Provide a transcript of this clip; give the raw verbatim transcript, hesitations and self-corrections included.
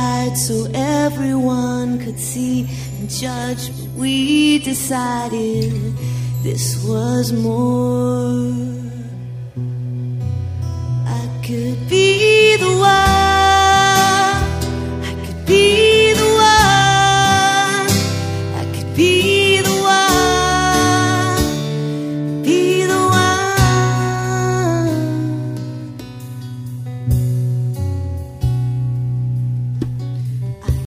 light so everyone could see and judge, but we decided this was more. I could be